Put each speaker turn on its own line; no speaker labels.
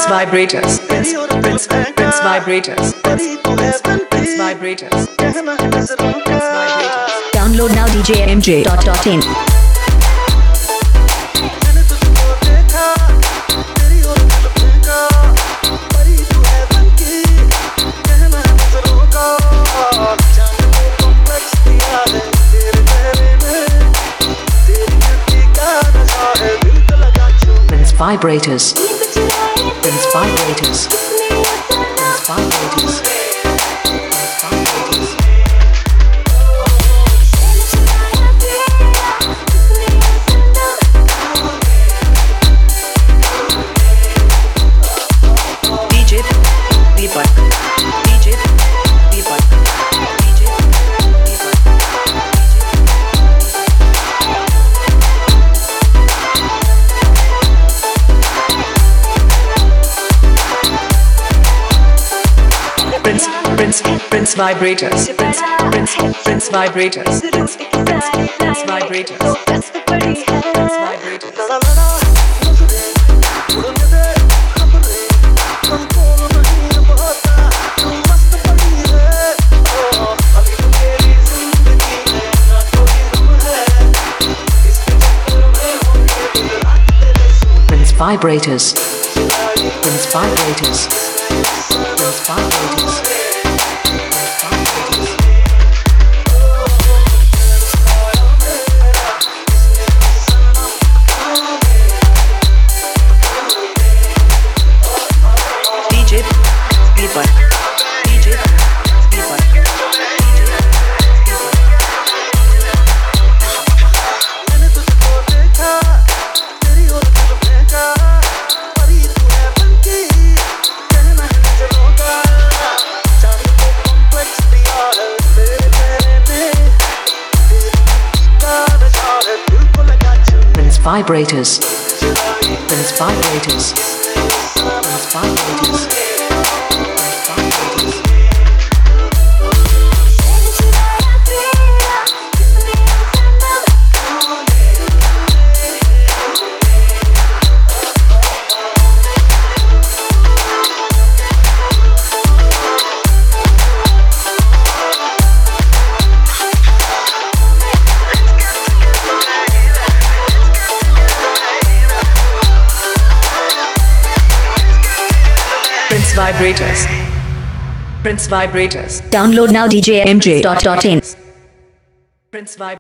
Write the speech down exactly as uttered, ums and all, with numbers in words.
Vibrators, Prince, Prince, Prince Vibrators, Prince, Prince Vibrators, Prince Vibrators.
Download now D J M J dot dot in.
Prince Vibrators, Prince Vibrators, Prince Vibrators, Prince Vibrators. D J Deepak, D J Deepak, D J Deepak. Prince, Prince, Prince Vibrators, Prince, Prince, Prince Vibrators, Prince, Prince, Prince Vibrators, Prince Vibrators. Prince Vibrators, Prince Vibrators, Prince Vibrators, Prince Vibrators. D J Deepak, D J Deepak, D J Deepak. Prince Vibrators, Prince Vibrators, Prince Vibrators, Prince Vibrators. Prince Vibrators, Prince Vibrators.
Download now D J M J dot dot in.
Prince Vibrators.